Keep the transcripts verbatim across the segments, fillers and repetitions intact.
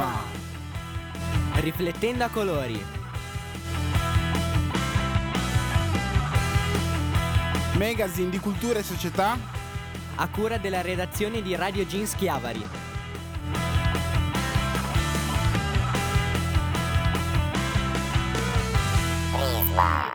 Prisma. Riflettendo a colori. Magazine di cultura e società A cura della redazione di Radio Jeans Chiavari. Prisma.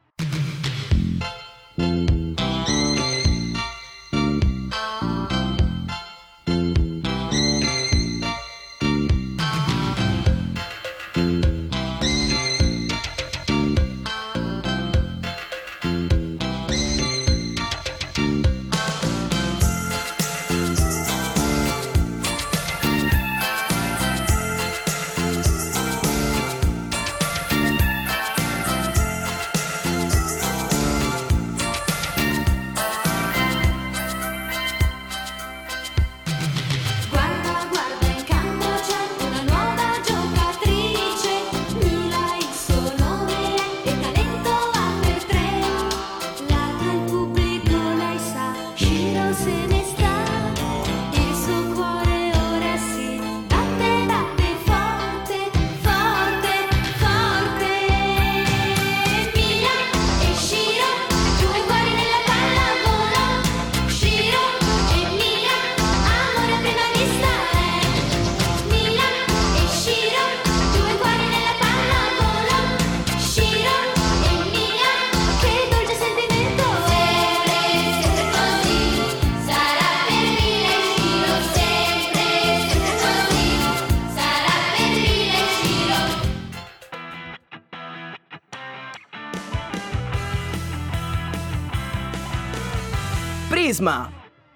Prisma.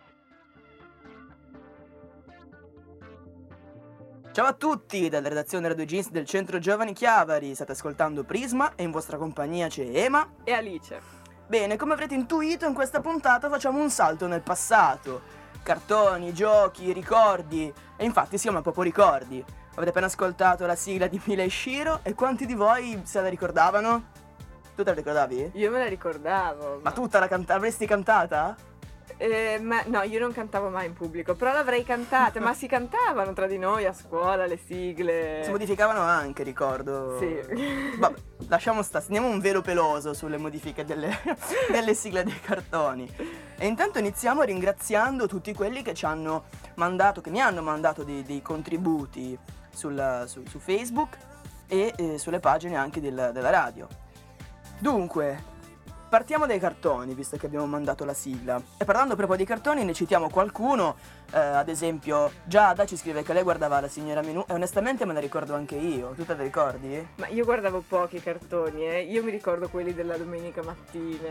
Ciao a tutti dalla redazione Radio Jeans del Centro Giovani Chiavari. State ascoltando Prisma e in vostra compagnia c'è Ema e Alice. Bene, come avrete intuito, in questa puntata facciamo un salto nel passato. Cartoni, giochi, ricordi. E infatti siamo proprio ricordi. Avete appena ascoltato la sigla di Mila e Shiro e quanti di voi se la ricordavano? Tu te la ricordavi? Io me la ricordavo. Ma, ma tutta la canta- avresti cantata? Eh, ma no, io non cantavo mai in pubblico, però l'avrei cantata, ma si cantavano tra di noi a scuola le sigle. Si modificavano anche, ricordo. Sì. Vabbè, lasciamo stare, teniamo un velo peloso sulle modifiche delle, delle sigle dei cartoni. E intanto iniziamo ringraziando tutti quelli che ci hanno mandato, che mi hanno mandato dei, dei contributi sul, su, su Facebook e eh, sulle pagine anche del, della radio. Dunque, partiamo dai cartoni, visto che abbiamo mandato la sigla. E parlando proprio di cartoni, ne citiamo qualcuno. Eh, ad esempio, Giada ci scrive che lei guardava La Signora Minù e onestamente me la ricordo anche io. Tu te la ricordi? Ma io guardavo pochi cartoni, eh. Io mi ricordo quelli della domenica mattina.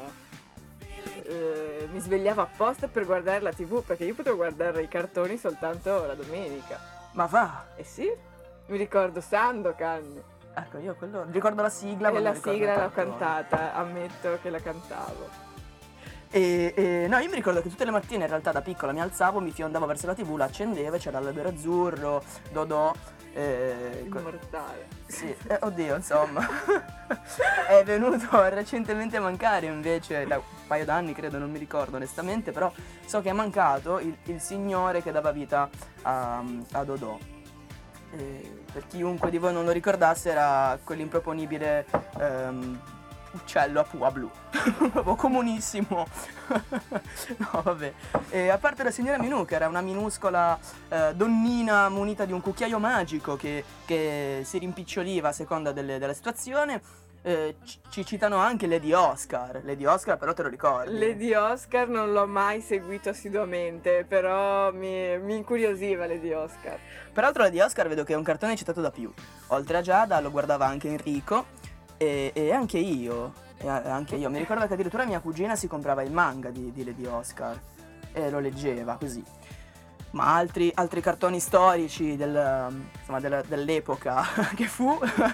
Eh, mi svegliavo apposta per guardare la tivù, perché io potevo guardare i cartoni soltanto la domenica. Ma va! Eh sì, mi ricordo Sandokan. Ecco, io quello ricordo la sigla. E ma la non ricordo sigla il l'ho cartone. cantata, ammetto che la cantavo. E, e no, io mi ricordo che tutte le mattine in realtà da piccola mi alzavo, mi fiondavo verso la tivù, la accendevo e c'era l'albero azzurro, Dodò. Eh, Immortale. Sì, eh, oddio, insomma. È venuto recentemente a mancare invece, da un paio d'anni credo, non mi ricordo onestamente, però so che è mancato il, il signore che dava vita a, a Dodò. Eh, per chiunque di voi non lo ricordasse, era quell'improponibile ehm, uccello a pua blu, proprio comunissimo. No, vabbè. E a parte la signora Minù, che era una minuscola eh, donnina munita di un cucchiaio magico che, che si rimpiccioliva a seconda delle, della situazione, eh, ci, ci citano anche Lady Oscar. Lady Oscar però te lo ricordi? Lady Oscar non l'ho mai seguito assiduamente, però mi, mi incuriosiva Lady Oscar. Peraltro Lady Oscar vedo che è un cartone citato da più. Oltre a Giada lo guardava anche Enrico e, e anche io. E anche io. Mi ricordo che addirittura mia cugina si comprava il manga di, di Lady Oscar e lo leggeva così. Ma altri, altri cartoni storici del, insomma, della, dell'epoca che fu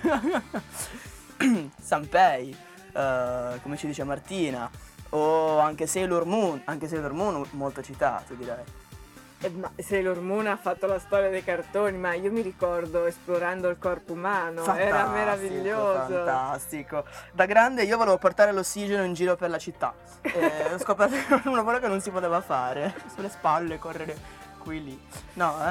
Sanpei, uh, come ci dice Martina, o anche Sailor Moon, anche Sailor Moon molto citato direi. Eh, ma Sailor Moon ha fatto la storia dei cartoni, ma io mi ricordo Esplorando il corpo umano, Fantastico, era meraviglioso. Fantastico. Da grande io volevo portare l'ossigeno in giro per la città e ho scoperto che era un lavoro che non si poteva fare, sulle spalle correre qui lì. No, eh?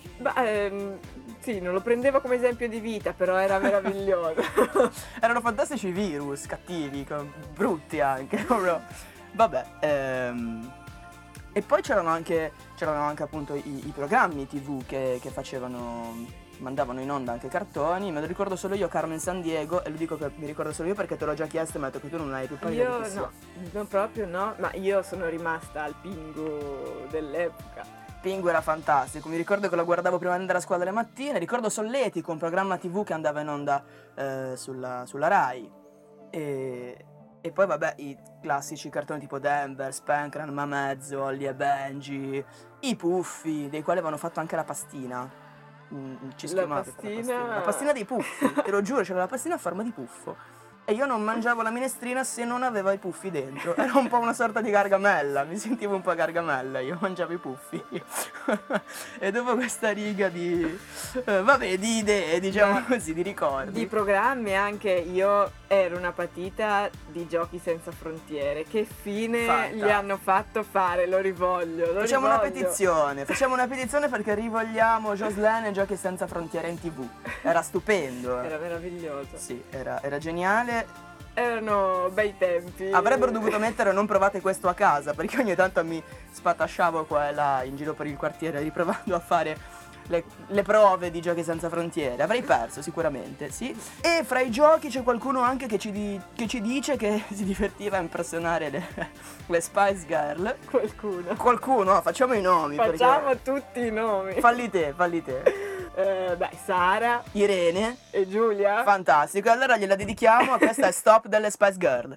Ma ehm, sì, non lo prendevo come esempio di vita, però era meraviglioso. Erano fantastici i virus, cattivi, co- brutti anche, proprio. Vabbè, ehm, e poi c'erano anche, c'erano anche appunto i, i programmi tivù che, che facevano, mandavano in onda anche cartoni. Me lo ricordo solo io, Carmen Sandiego, e lo dico che mi ricordo solo io perché te l'ho già chiesto e mi ha detto che tu non hai più pallida di Io chi sia. no, no, proprio no, ma io sono rimasta al Pingu dell'epoca. Pingu era fantastico, mi ricordo che lo guardavo prima di andare a scuola le mattine, ricordo Solletico, un programma tivù che andava in onda eh, sulla, sulla Rai. E, e poi vabbè i classici cartoni tipo Denver, Spankran, Mamezzo, Holly e Benji, i Puffi, dei quali avevano fatto anche la pastina. Mm, ci La schiumate per pastina- la pastina. La pastina dei Puffi, te lo giuro, c'era la pastina a forma di puffo. E io non mangiavo la minestrina se non aveva i puffi dentro. Era un po' una sorta di gargamella, mi sentivo un po' gargamella, io mangiavo i puffi. E dopo questa riga di, eh, vabbè, di idee, diciamo così, di ricordi. Di programmi anche io ero una patita di Giochi Senza Frontiere. Che fine Fantastico. gli hanno fatto fare? Lo rivoglio, lo Facciamo una rivoglio. petizione, facciamo una petizione perché rivogliamo Jocelyn e Giochi Senza Frontiere in tivù. Era stupendo. eh. Era meraviglioso. Sì, era, era geniale. Erano bei tempi. Avrebbero dovuto mettere non provate questo a casa, perché ogni tanto mi spatasciavo qua e là in giro per il quartiere riprovando a fare le, le prove di Giochi Senza Frontiere. Avrei perso sicuramente, sì. E fra i giochi c'è qualcuno anche che ci, di- che ci dice che si divertiva a impersonare le, le Spice Girl. Qualcuno. Qualcuno, facciamo i nomi. Facciamo perché... tutti i nomi. Falli te, falli te. Eh, beh, Sara Irene, e Giulia. fantastico. Allora gliela dedichiamo, questa è Stop delle Spice Girl.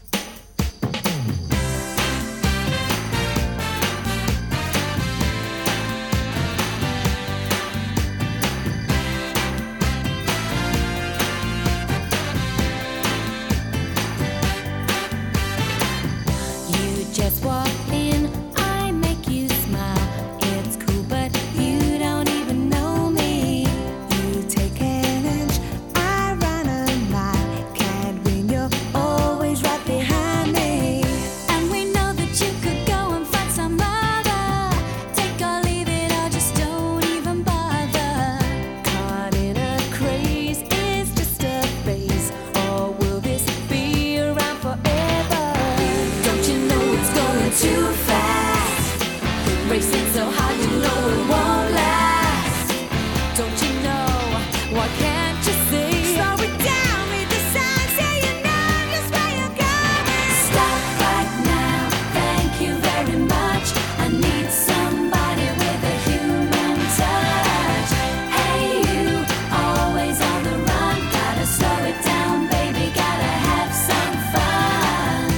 You just walk in, I make you smile. It's cool, but you don't even know me. You take an inch, I run a mile. Can't win, you're always right behind me. And we know that you could go and find some other. Take or leave it, or just don't even bother. Caught in a craze is just a phase, or will this be around forever? Don't you know it's going too fast? Racing so hard, you know it won't last. Don't you know? Why can't you see? Slow it down, read the signs, say you know just where you're going. Stop right now, thank you very much. I need somebody with a human touch. Hey you, always on the run. Gotta slow it down, baby, gotta have some fun.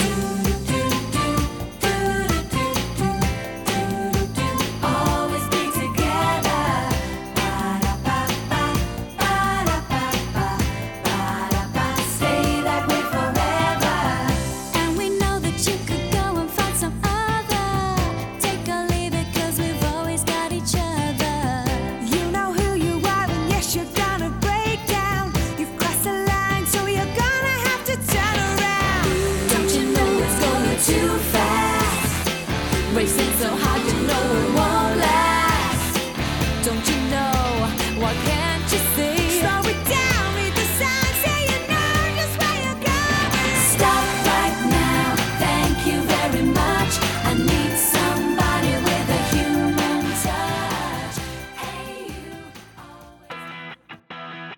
Always be together. Ba-da-ba-ba, ba-da-ba-ba, ba-da-ba. Stay that way forever. And we know that you could go and find some other. Take or leave it, 'cause we've always got each other. You know who you are, and yes, you're gonna break down. You've crossed the line, so you're gonna have to turn around. Don't you know it's going too fast? Racing so hard, you know it won't last. Don't you know? Why can't you see? Slow it down, read the signs, say you know just where you're going. Stop right now, thank you very much. I need somebody with a human touch. Hey you, always.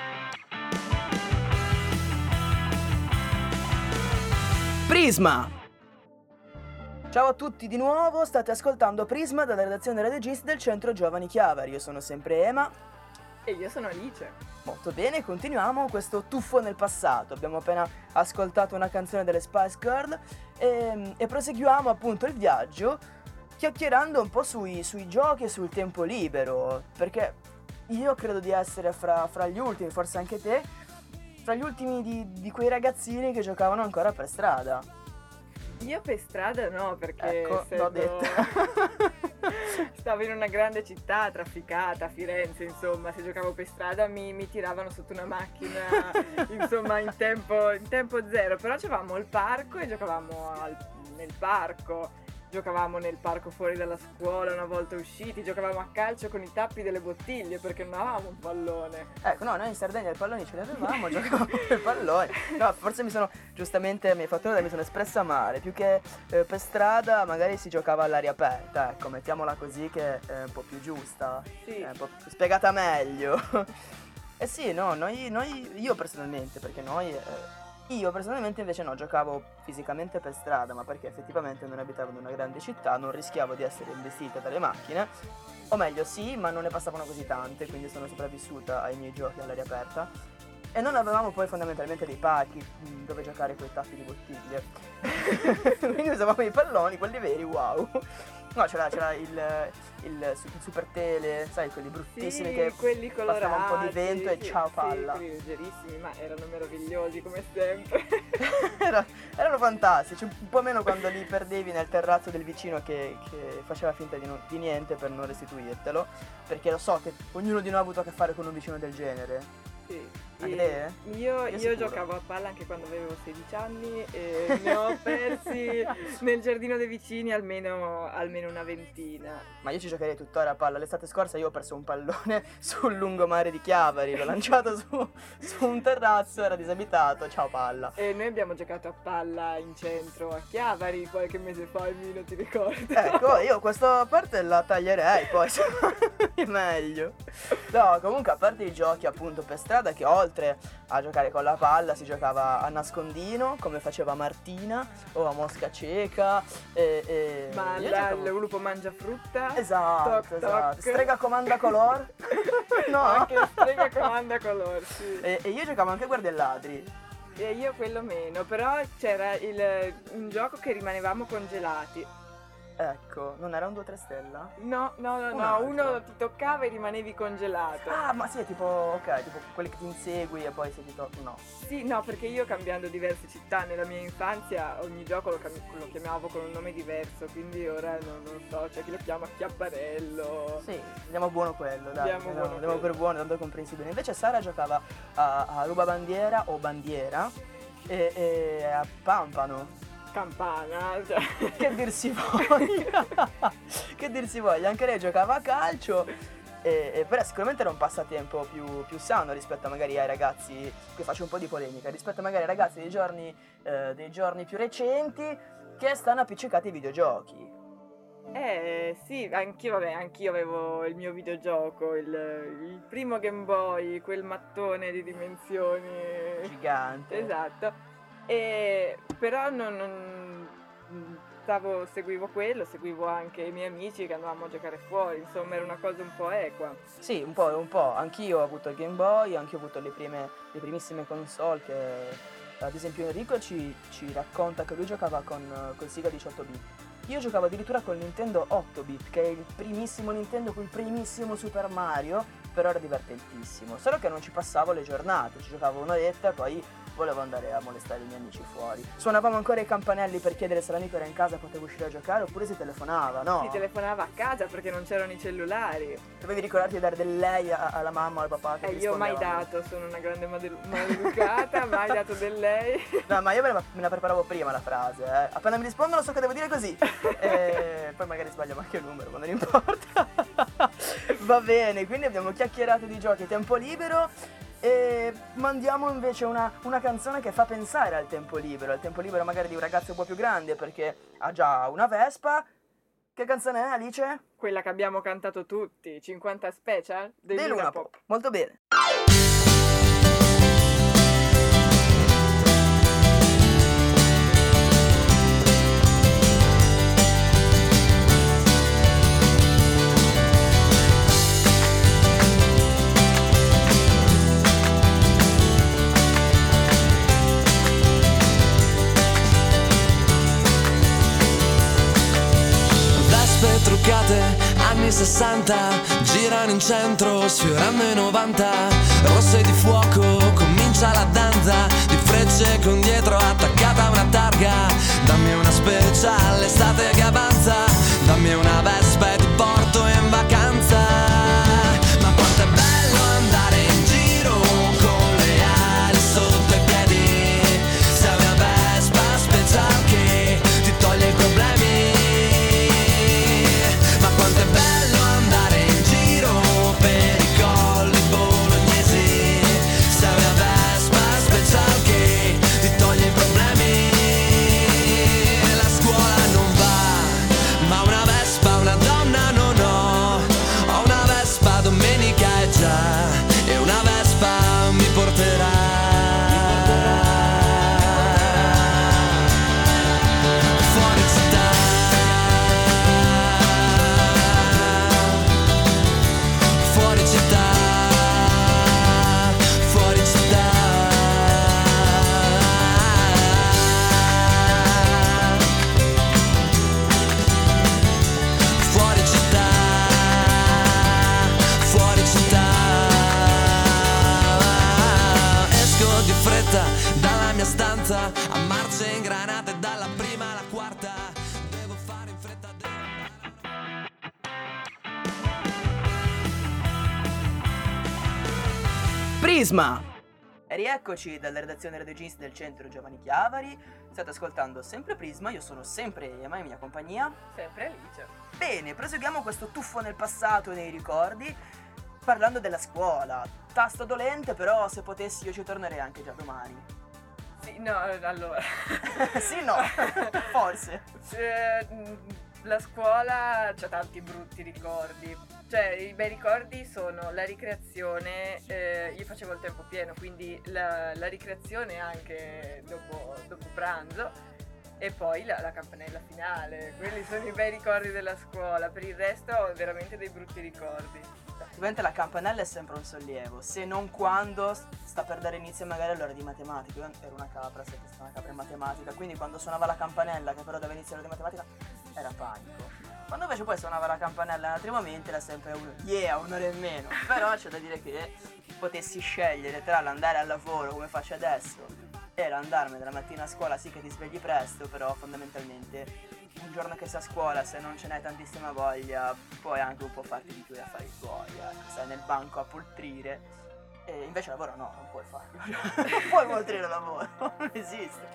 Prisma! Ciao a tutti di nuovo, state ascoltando Prisma dalla redazione Radio Gist del Centro Giovani Chiavari. Io sono sempre Ema. E io sono Alice. Molto bene, continuiamo questo tuffo nel passato. Abbiamo appena ascoltato una canzone delle Spice Girl e, e proseguiamo appunto il viaggio chiacchierando un po' sui, sui giochi e sul tempo libero, perché io credo di essere fra, fra gli ultimi, forse anche te, fra gli ultimi di, di quei ragazzini che giocavano ancora per strada. Io per strada no, perché Ecco, essendo- l'ho detta. stavo in una grande città trafficata, Firenze, insomma, se giocavo per strada mi, mi tiravano sotto una macchina, insomma, in tempo, in tempo zero. Però c'avevamo il parco e giocavamo al- nel parco. giocavamo nel parco fuori dalla scuola una volta usciti, giocavamo a calcio con i tappi delle bottiglie perché non avevamo un pallone. Ecco, no, noi in Sardegna i palloni ce li avevamo, giocavamo con i palloni. No, forse mi sono, giustamente mi hai fatto notare, mi sono espressa male. Più che eh, per strada magari si giocava all'aria aperta, ecco, mettiamola così che è un po' più giusta, Sì. è un po' più spiegata meglio. Eh sì, no, noi, noi io personalmente, perché noi... Eh, io personalmente invece no, giocavo fisicamente per strada, ma perché effettivamente non abitavo in una grande città, non rischiavo di essere investita dalle macchine, o meglio sì, ma non ne passavano così tante, quindi sono sopravvissuta ai miei giochi all'aria aperta. E non avevamo poi fondamentalmente dei parchi mh, dove giocare con i tappi di bottiglie. Quindi usavamo i palloni, quelli veri, wow. No, c'era, c'era il, il, su- il super tele, sai, quelli bruttissimi Sì, che quelli colorati, passava un po' di vento e sì, ciao sì, palla. quelli leggerissimi, ma erano meravigliosi come sempre. Era- erano fantastici, un po' meno quando li perdevi nel terrazzo del vicino che, che faceva finta di, non- di niente per non restituirtelo, perché lo so che ognuno di noi ha avuto a che fare con un vicino del genere. Sì. Anche E te? Io, Io io sicuro. giocavo a palla anche quando avevo sedici anni e ne ho persi nel giardino dei vicini almeno, almeno una ventina. Ma io ci giocherei tuttora a palla. L'estate scorsa io ho perso un pallone sul lungomare di Chiavari, l'ho lanciato su, su un terrazzo, era disabitato, ciao palla. E noi abbiamo giocato a palla in centro a Chiavari qualche mese fa, Emilio, ti ricordi? Ecco, io questa parte la taglierei, poi se è meglio. No, comunque a parte i giochi appunto per strada, che oltre a giocare con la palla si giocava a nascondino, come faceva Martina, o a mosca cieca, e... e Ma io là giocavo- il lupo mangia frutta. Esatto, Toc, toc. esatto. Strega comanda color. No. Anche strega comanda color, sì. E, e io giocavo anche a guardia e ladri. E io quello meno, però c'era il, un gioco che rimanevamo congelati. Ecco, non era un due tre stella? No, no, no, Un no, altro. uno ti toccava e rimanevi congelato. Ah, ma sì, è tipo, ok, tipo quelli che ti insegui e poi se ti tocchi, no. Sì, no, perché io cambiando diverse città nella mia infanzia, ogni gioco lo, cam- lo chiamavo con un nome diverso, quindi ora non, non so, c'è chi lo chiama Chiapparello. Sì, andiamo buono quello, dai. Andiamo no, buono andiamo quello. per buono, tanto comprensibile. Invece Sara giocava a, a ruba bandiera o bandiera e, e a pampano. Campana, cioè. Che dir si voglia. Che dir si voglia, anche lei giocava a calcio. E, e però sicuramente era un passatempo più, più sano rispetto magari ai ragazzi, qui faccio un po' di polemica, rispetto magari ai ragazzi dei giorni, eh, dei giorni più recenti che stanno appiccicati ai videogiochi. Eh sì, anch'io, vabbè, anch'io avevo il mio videogioco, il, il primo Game Boy, quel mattone di dimensioni. Gigante. Esatto. E però non, non- stavo, seguivo quello, seguivo anche i miei amici che andavamo a giocare fuori, insomma era una cosa un po' equa. Sì, un po', un po'. Anch'io ho avuto il Game Boy, anch'io ho avuto le prime, le primissime console che ad esempio Enrico ci, ci racconta che lui giocava con col Sega diciotto bit. Io giocavo addirittura col Nintendo otto bit, che è il primissimo Nintendo, quel primissimo Super Mario, però era divertentissimo. Solo che non ci passavo le giornate, ci giocavo un'oretta e poi volevo andare a molestare i miei amici fuori. Suonavamo ancora i campanelli per chiedere se l'amico era in casa e potevo uscire a giocare, oppure si telefonava, no? Si telefonava a casa perché non c'erano i cellulari. Dovevi ricordarti di dare del lei a- alla mamma o al papà che E io ho mai rispondevano. dato, sono una grande made- maleducata, mai dato del lei. No, ma io me la, me la preparavo prima la frase, eh. Appena mi rispondono so che devo dire così. E poi magari sbaglio anche il numero, ma non importa. Va bene, quindi abbiamo chiacchierato di giochi a tempo libero e mandiamo invece una, una canzone che fa pensare al tempo libero, al tempo libero magari di un ragazzo un po' più grande perché ha già una Vespa. Che canzone è, Alice? Quella che abbiamo cantato tutti, cinquanta Special dei Dei Luna Luna Pop. Pop. Molto bene. Vespe truccate, anni sessanta, girano in centro, sfiorando i novanta. Rosse di fuoco, comincia la danza, di frecce con dietro attaccata a una targa. Dammi una special, estate che avanza, dammi una Vespa e ti porto in vacanza. Ma quanto è bello andare in giro con le ali sotto i piedi. Sei una Vespa special che ti toglie i problemi. voce ingranate dalla prima alla quarta. Devo fare in fretta, devo Prisma! E rieccoci dalla redazione Radio Jeans del Centro Giovanni Chiavari. State ascoltando sempre Prisma, io sono sempre Ema in mia compagnia. Sempre Alice. Bene, proseguiamo questo tuffo nel passato e nei ricordi parlando della scuola. Tasto dolente, però se potessi io ci tornerei anche già domani. Sì, no, allora. Sì, no, forse. Eh, La scuola c'ha tanti brutti ricordi. Cioè, i bei ricordi sono la ricreazione, eh, io facevo il tempo pieno, quindi la, la ricreazione anche dopo, dopo pranzo e poi la, la campanella finale. Quelli sono i bei ricordi della scuola, per il resto ho veramente dei brutti ricordi. Ovviamente la campanella è sempre un sollievo, se non quando sta per dare inizio magari all'ora di matematica. Io ero una capra, siete stata una capra in matematica, quindi quando suonava la campanella, che però dava inizio all'ora di matematica, era panico. Quando invece poi suonava la campanella in altri momenti era sempre uno, yeah, un'ora e meno. Però c'è da dire che potessi scegliere tra l'andare al lavoro come faccio adesso e l'andarmene la mattina a scuola, sì che ti svegli presto, però fondamentalmente un giorno che sei a scuola, se non ce n'hai tantissima voglia, puoi anche un po' farti di più gli affari tuoi, ecco, stai nel banco a poltrire. E invece al lavoro no, non puoi farlo. Non puoi poltrire al lavoro, non esiste.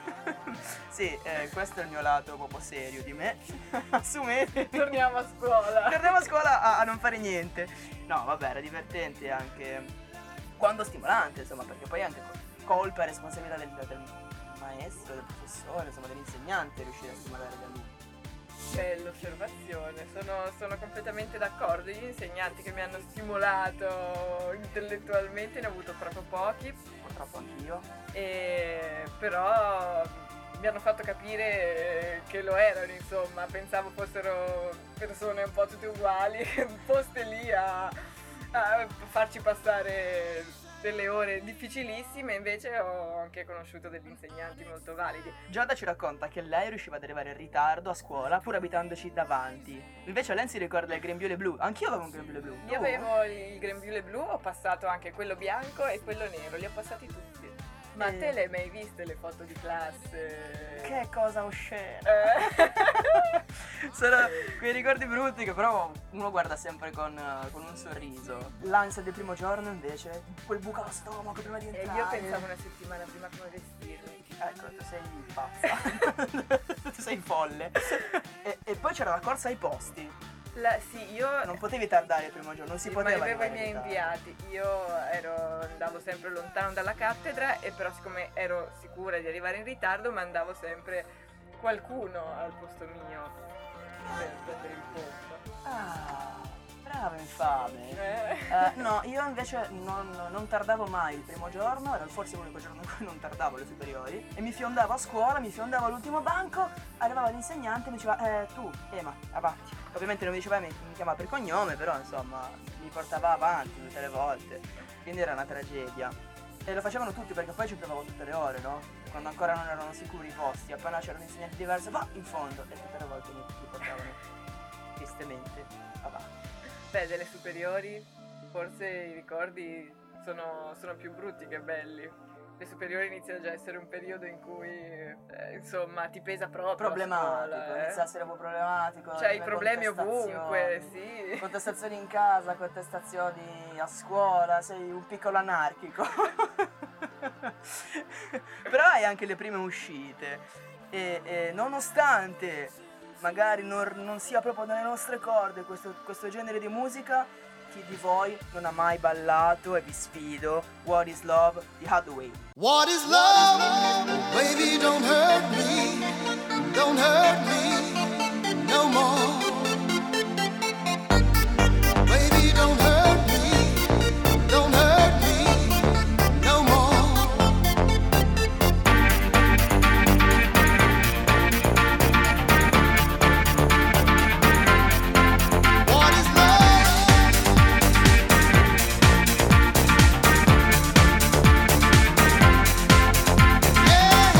Sì, eh, questo è il mio lato proprio serio di me. Assumete. Torniamo a scuola. Torniamo a scuola a, a non fare niente. No, vabbè, era divertente anche quando stimolante, insomma, perché poi anche colpa e responsabilità del, del maestro, del professore, insomma, dell'insegnante riuscire a stimolare gli alunni. Bella osservazione, sono, sono completamente d'accordo. Gli insegnanti che mi hanno stimolato intellettualmente ne ho avuto proprio pochi, Purtroppo anch'io. e però mi hanno fatto capire che lo erano, insomma. Pensavo fossero persone un po' tutte uguali, poste lì a, a farci passare delle ore difficilissime, invece ho anche conosciuto degli insegnanti molto validi. Giada ci racconta che lei riusciva ad arrivare in ritardo a scuola pur abitandoci davanti. Invece lei si ricorda il grembiule blu. Anch'io avevo un grembiule blu. Io Tu? avevo il grembiule blu, ho passato anche quello bianco e quello nero, li ho passati tutti. Ma Eh. te le hai mai viste le foto di classe? Che cosa oscena. Eh. Sono quei ricordi brutti che però uno guarda sempre con, eh, con un sorriso. L'ansia del primo giorno invece, quel buco allo stomaco prima di E entrare. io pensavo una settimana prima come vestirmi. Ecco, tu sei pazza. Tu sei folle. E, e poi c'era la corsa ai posti. La, sì, io Non potevi tardare il primo giorno, non si sì, poteva. ma avevo i arrivare miei in ritardo. inviati. Io ero, andavo sempre lontano dalla cattedra, e però siccome ero sicura di arrivare in ritardo mandavo sempre qualcuno al posto mio per prendere il posto. Ah, bravo infame. Eh. Eh, no, io invece non, non tardavo mai il primo giorno, era forse l'unico giorno in cui non tardavo alle superiori, e mi fiondavo a scuola, mi fiondavo all'ultimo banco, arrivava l'insegnante e mi diceva, eh tu, Ema, avanti. Ovviamente non mi diceva, mi, mi chiamava per cognome, però insomma mi portava avanti tutte le volte, quindi era una tragedia. E lo facevano tutti perché poi ci provavo tutte le ore, no? Quando ancora non erano sicuri i posti, appena c'erano insegnanti diversi, va in fondo, e tutte le volte mi, mi portavano tristemente avanti. Beh, delle superiori forse i ricordi sono, sono più brutti che belli. Le superiori iniziano già a essere un periodo in cui eh, insomma ti pesa proprio Problematico, la scuola, eh. inizia a essere un po' problematico. Cioè i le problemi contestazioni. ovunque, sì. Contestazioni in casa, contestazioni a scuola, sei un piccolo anarchico. Però hai anche le prime uscite e, e nonostante magari non, non sia proprio nelle nostre corde questo, questo genere di musica, chi di voi non ha mai ballato, e vi sfido, What is Love di Hathaway. What is love? Baby, don't hurt me, don't hurt me no more. Baby, don't hurt me, don't hurt me no more. What is love? Yeah.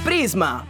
Prisma!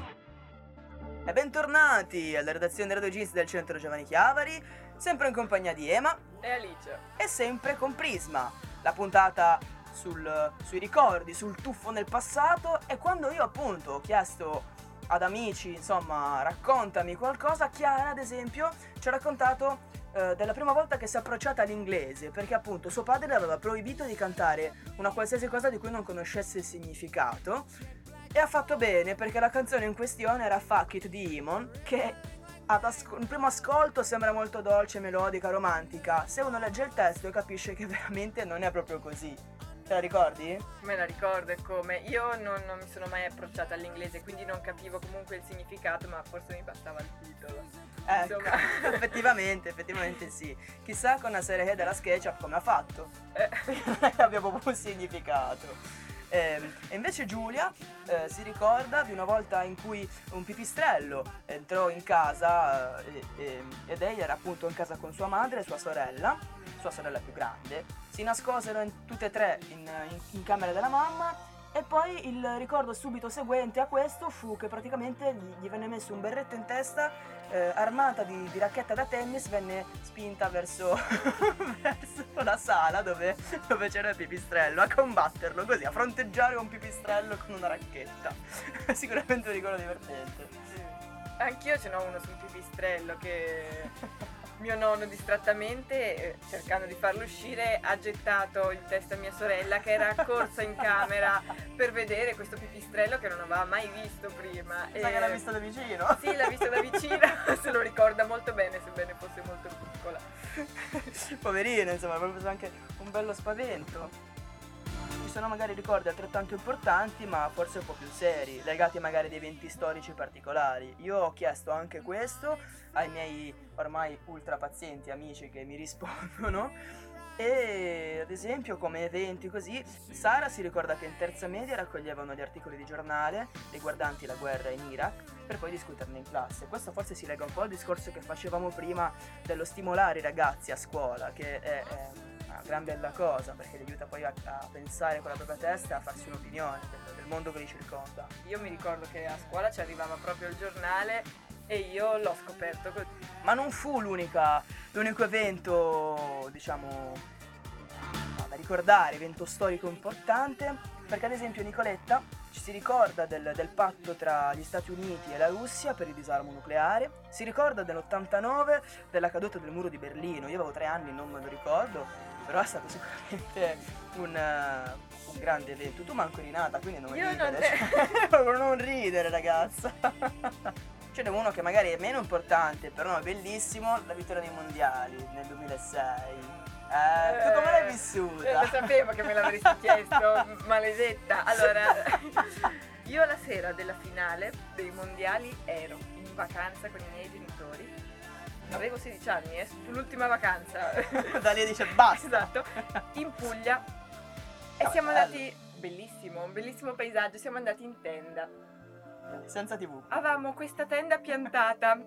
E bentornati alla redazione Radio Jeans del Centro Giovanni Chiavari, sempre in compagnia di Ema E Alice. e sempre con Prisma, la puntata sul, sui ricordi, sul tuffo nel passato. E quando io appunto ho chiesto ad amici, insomma, raccontami qualcosa, Chiara ad esempio ci ha raccontato eh, della prima volta che si è approcciata all'inglese, perché appunto suo padre le aveva proibito di cantare una qualsiasi cosa di cui non conoscesse il significato. E ha fatto bene, perché la canzone in questione era Fuck It di Imon, che ad asco- in primo ascolto sembra molto dolce, melodica, romantica. Se uno legge il testo capisce che veramente non è proprio così. Te la ricordi? Me la ricordo, è come io non, non mi sono mai approcciata all'inglese, quindi non capivo comunque il significato, ma forse mi bastava il titolo. Ecco, Insomma. effettivamente, effettivamente sì. Chissà con una serie della SketchUp come ha fatto. Eh. Non abbia proprio un significato. Ehm, E invece Giulia eh, si ricorda di una volta in cui un pipistrello entrò in casa eh, e- ed lei era appunto in casa con sua madre e sua sorella, sua sorella più grande. Si nascosero in- tutte e tre in, in- in camera della mamma. E poi il ricordo subito seguente a questo fu che praticamente gli, gli venne messo un berretto in testa, eh, armata di, di racchetta da tennis, venne spinta verso, verso la sala dove, dove c'era il pipistrello, a combatterlo così, a fronteggiare un pipistrello con una racchetta. Sicuramente un ricordo divertente. Anch'io ce n'ho uno sul pipistrello che mio nonno distrattamente, eh, cercando di farlo uscire, ha gettato in testa a mia sorella, che era corsa in camera per vedere questo pipistrello che non aveva mai visto prima. Sai che l'ha visto da vicino? Sì, l'ha visto da vicino, se lo ricorda molto bene, sebbene fosse molto piccola. Poverino, insomma, è proprio anche un bello spavento. Ci sono magari ricordi altrettanto importanti, ma forse un po' più seri, legati magari ad eventi storici particolari. Io ho chiesto anche questo ai miei ormai ultra pazienti amici che mi rispondono. E ad esempio come eventi così, Sara si ricorda che in terza media raccoglievano gli articoli di giornale riguardanti la guerra in Iraq per poi discuterne in classe. Questo forse si lega un po' al discorso che facevamo prima dello stimolare i ragazzi a scuola, che è, è una gran bella cosa, perché li aiuta poi a, a pensare con la propria testa e a farsi un'opinione del, del mondo che li circonda. Io mi ricordo che a scuola ci arrivava proprio il giornale e io l'ho scoperto così. Ma non fu l'unica, l'unico evento, diciamo, da ricordare, evento storico importante, perché ad esempio Nicoletta ci si ricorda del, del patto tra gli Stati Uniti e la Russia per il disarmo nucleare, si ricorda dell'ottantanove della caduta del muro di Berlino. Io avevo tre anni, non me lo ricordo, però è stato sicuramente un, uh, un grande evento. Tu manco eri nata, quindi non Io non ridere, cioè, non ridere ragazza. Ce n'è uno che magari è meno importante, però è bellissimo, la vittoria dei mondiali nel duemilasei. Eh, tu come l'hai Eh, vissuta? Lo sapevo che me l'avresti chiesto, maledetta. Allora, io la sera della finale dei mondiali ero in vacanza con i miei genitori. Avevo sedici anni, eh, l'ultima vacanza. Da lì dice basta. Esatto, in Puglia. E No, siamo bello. andati, bellissimo, un bellissimo paesaggio, siamo andati in tenda. Senza tivù. Avevamo questa tenda piantata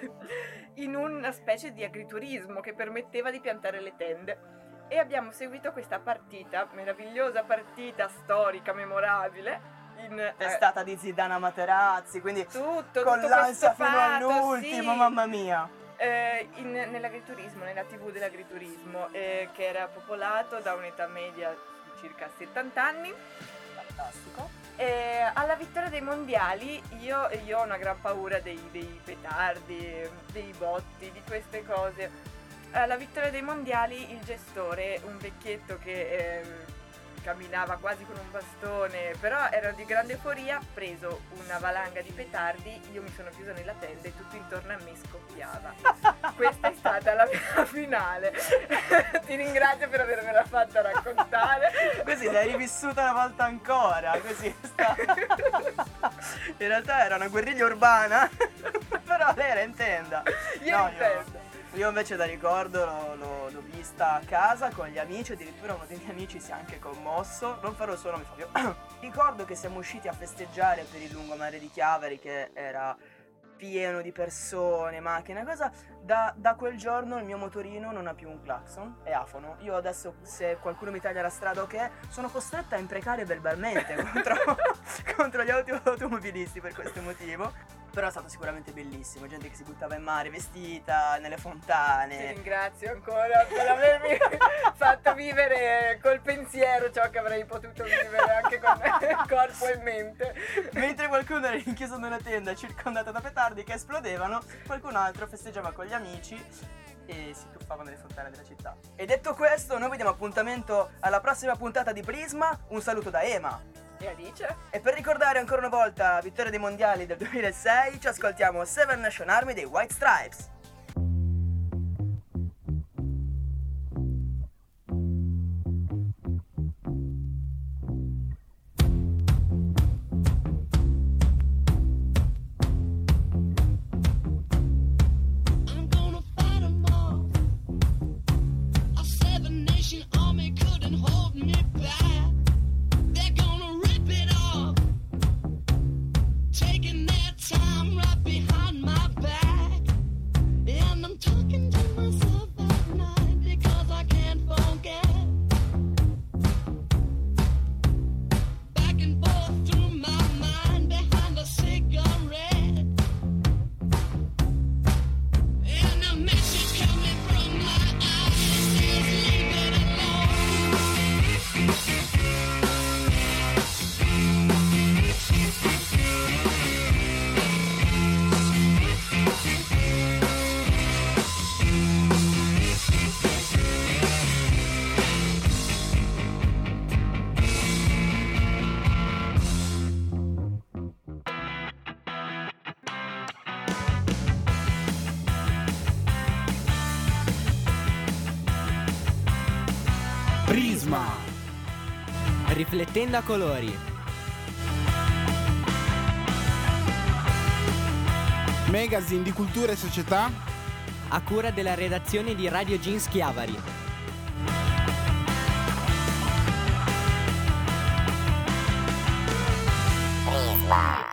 in una specie di agriturismo che permetteva di piantare le tende e abbiamo seguito questa partita, meravigliosa partita storica, memorabile, in eh, Testata di Zidane Materazzi, quindi tutto, con tutto l'ansia questo fino fatto, all'ultimo, sì. mamma mia. Eh, in- nell'agriturismo, nella tivù dell'agriturismo, eh, che era popolato da un'età media di circa settanta anni. Fantastico. Eh, alla vittoria dei mondiali io, io ho una gran paura dei, dei petardi, dei botti, di queste cose. Alla vittoria dei mondiali il gestore, un vecchietto che ehm, camminava quasi con un bastone, però era di grande euforia, ha preso una valanga di petardi, io mi sono chiusa nella tenda e tutto intorno a me scoppiava. Questa è stata la mia finale. Ti ringrazio per avermela fatta raccontare. Così l'hai rivissuta una volta ancora, così sta. In realtà era una guerriglia urbana, però lei era in tenda. Io No, in tenda. Io invece da ricordo l'ho, l'ho- l'ho vista a casa con gli amici, addirittura uno dei miei amici si è anche commosso. Non farò solo, mi Fabio. Ricordo che siamo usciti a festeggiare per il lungomare di Chiavari, che era pieno di persone, macchine, cosa. Da, da quel giorno il mio motorino non ha più un clacson, è afono. Io adesso, se qualcuno mi taglia la strada o che, sono costretta a imprecare verbalmente contro, contro gli auto- automobilisti per questo motivo. Però è stato sicuramente bellissimo, gente che si buttava in mare vestita, nelle Ti fontane. ringrazio ancora per avermi fatto vivere col pensiero ciò che avrei potuto vivere anche con corpo e mente. Mentre qualcuno era rinchiuso in una tenda circondata da petardi che esplodevano, qualcun altro festeggiava con gli amici e si tuffava nelle fontane della città. E detto questo, noi vi diamo appuntamento alla prossima puntata di Prisma. Un saluto da Ema. E Alice? E per ricordare ancora una volta vittoria dei mondiali del duemilasei, ci ascoltiamo Seven Nation Army dei White Stripes. I'm gonna fight 'em all. A seven nation army couldn't hold me back. They're gonna rip it off, taking their time right behind my back. And I'm talking to myself at night because I can't forget. Back and forth through my mind behind a cigarette. And a message coming from my eyes says leave it alone. Prisma. Riflettendo a colori. Magazine di cultura e società. A cura della redazione di Radio Jeans Chiavari. Prisma.